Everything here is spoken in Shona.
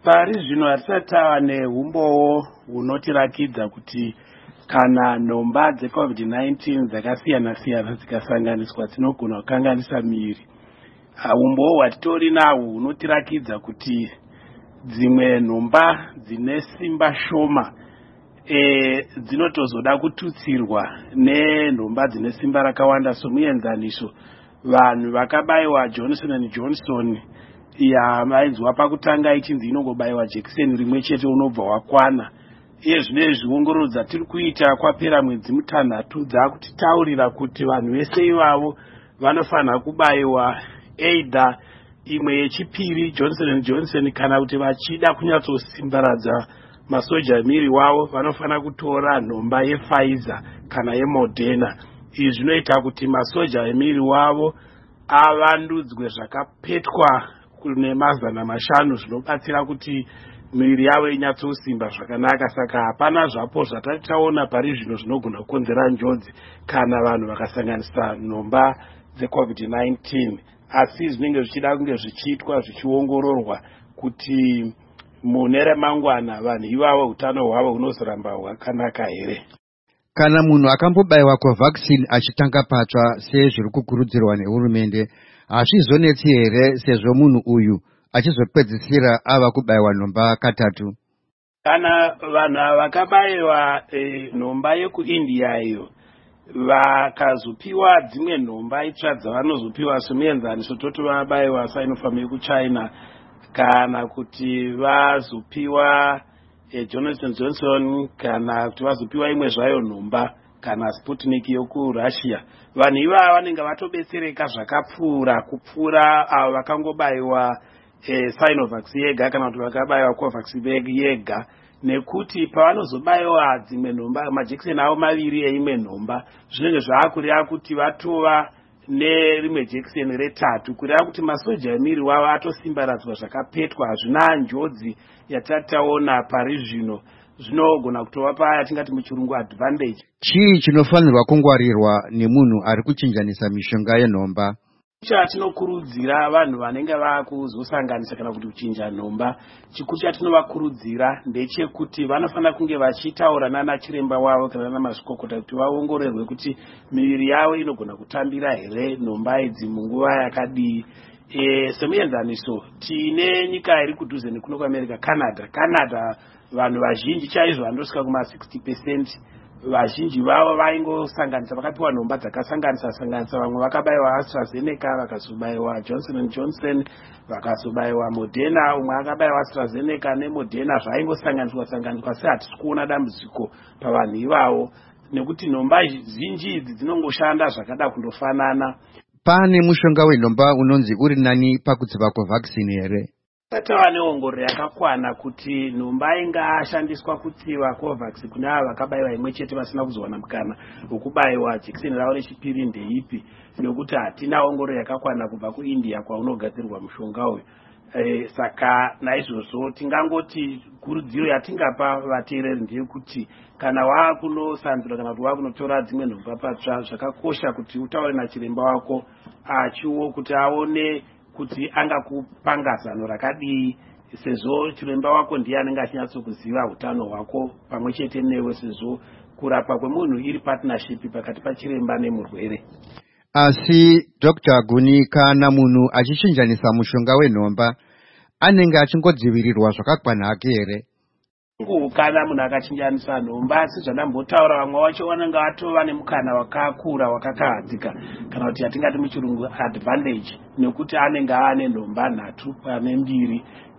Pari zvino hatisati tava neumbowo hunotirakidza kuti kana nhomba dzeCovid-19 dzakasiyana-siyana dzikasanganiswa dzinogona kukanganisa miviri. Umbowo hwatitori nahwo hunotirakidza kuti dzimwe nhomba dzine simba shoma dzinotozoda kututsirwa nenhomba dzine simba rakawanda. Somuenzaniso, vanhu vakabayiwa Johnson & Johnson yamainzwa pakutanga ichinzi inongobayiwa jekiseni rimwe chete unobva wakwana. Iye zvinezvi ongororo dzatiri kuita kwapera mwedzi 6 dzakutitaurira kuti vanhu vese ivavo vanofanira kubayiwa either imwe yechipiri Johnson & Johnson, kana kuti vachida kunyatsosimbaradza masoja emiri wavo vanofanira kutora nhomba yePfizer kana yeModerna. Izvi zvinoita kuti masoja emiri wavo avandudzwe zvakapetwa kune 500 zvinobatsira kuti miviri yavo inyatsosimba zvakanaka. Saka hapana zvapo zvatati taona pari zvino zvinogona kukonzera njodzi kana vanhu vakasanganisa nhomba dzeCovid-19, asi zvinenge zvichida kunge zvichiitwa zvichiongororwa kuti mune ramangwana vanhu ivavo utano hwavo hunozoramba hwakanaka here. Kana munhu akambobayiwa Covaxin achitanga patsva sezviri kukurudzirwa nehurumende, hazvizonetsi here sezvo munhu uyu achizopedzisira ava kubayiwa nhomba katatu? Kana vanhu vakabayiwa nhomba yekuIndia iyo vakazopiwa dzimwe nhomba itsva dzavanozopiwa somuenzaniso toti vabayiwa Sinopharm yekuChina, kana kuti vazopiwa Johnson & Johnson, kana kuti vazopiwa imwe zvayo nhomba kana Sputnik yokuRussia, vanhu ivava vanenge vatobetsereka zvakapfuura kupfuura avo vakangobayiwa Sinovac yega kana kuti vakabayiwa Covax yega, nekuti pavanozobayiwa dzimwe nhomba majekiseni avo maviri eimwe nhomba zvinenge zvaakureva kuti vatova nerimwe jekiseni retatu, kureva kuti masoja emiri wavo atosimbaradzwa zvakapetwa. Hazvina njodzi yatataona pari zvino, zvinogona kutova paya tingati muchirungu advantage. Chii chinofanirwa kungwarirwa nemunhu ari kuchinjanisa mishonga yenhomba? Chatinokurudzira vanhu vanenge vakuzosanganisa kana kuti kuchinja nhomba, chikuru chatinovakurudzira ndechekuti vanofanira kunge vachitaura nana chiremba wavo kana nana mazvikokota kuti vaongororwe kuti miviri yavo inogona kutambira here nhomba idzi munguva yakadii. Semuenzaniso, tine nyika iri kudhuze nekuno kuAmerica, Canada vanhu vazhinji chaizvo vandosvika kuma 60%. Vazhinji vavo vaingosanganisa, vakapiwa nhomba dzakasanganisa. Vamwe vakabayiwa AstraZeneca, vakazobayiwa Johnson & Johnson, vakazobayiwa Moderna. Umwe akabayiwa AstraZeneca neModerna, zvaingosanganiswa. Asi hatisi kuona dambudziko pavanhu ivavo nekuti nhomba zhinji idzi dzinongoshanda zvakada kundofanana. Pane mushonga wenhomba unonzi uri nani pakutsiva Covaxin here? Patava neongororo yakakwana kuti nhomba ingashandiswa kutsiva Covax kune ava vakabayiwa imwe chete vasina kuzowana mukana wekubayiwa jekiseni ravo rechipiri ndeipi, nekuti hatina ongororo yakakwana kubva kuIndia kwaunogadzirwa mushonga uyu. Saka naizvozvo tingangoti kurudziro yatingapa vateereri ndeyekuti kana wakunosanzura kana kuti wakunotora dzimwe nhomba patsva, zvakakosha kuti utaure nachiremba wako achiwo kuti aone kuti angakupanga zano rakadii, sezvo chiremba wako ndiye anenge achinyatsokuziva utano hwako pamwe chete newe, sezvo kurapa kwemunhu iri partnership pakati pachiremba nemurwere. Asi Dr. Guni, kana munhu achichinjanisa mushonga wenhomba anenge achingodzivirirwa zvakakwana hake here? Kana munhu akachinjanisa nhomba, sezvandambotaura, vamwe vacho vanenge vatova nemukana wakakura wakakahadzika, kana kuti yatingati muchirungu advantage, nekuti anenge ane nhomba 3 pane 2.